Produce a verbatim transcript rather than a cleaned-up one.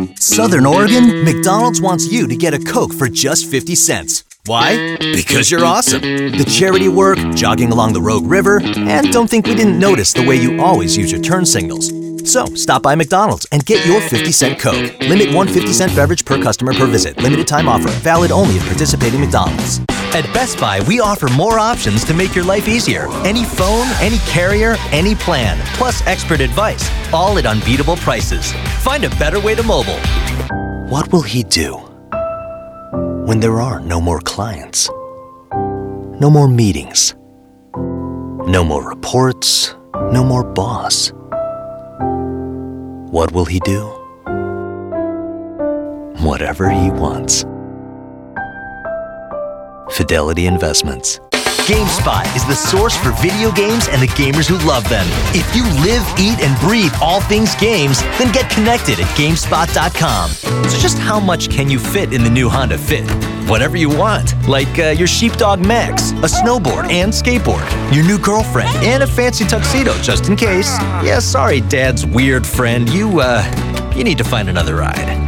Southern Oregon, McDonald's wants you to get a Coke for just fifty cents. Why? Because you're awesome. The charity work, jogging along the Rogue River, and don't think we didn't notice the way you always use your turn signals. So, stop by McDonald's and get your fifty cent Coke. Limit one fifty cent beverage per customer per visit. Limited time offer. Valid only at participating McDonald's. At Best Buy, we offer more options to make your life easier. Any phone, any carrier, any plan, plus expert advice, all at unbeatable prices. Find a better way to mobile. What will he do when there are no more clients? No more meetings? No more reports? No more boss? What will he do? Whatever he wants. Fidelity Investments. GameSpot is the source for video games and the gamers who love them. If you live, eat, and breathe all things games, then get connected at GameSpot dot com. So just how much can you fit in the new Honda Fit? Whatever you want, like uh, your sheepdog Max, a snowboard and skateboard, your new girlfriend, and a fancy tuxedo just in case. Yeah, sorry, Dad's weird friend. You, uh, you need to find another ride.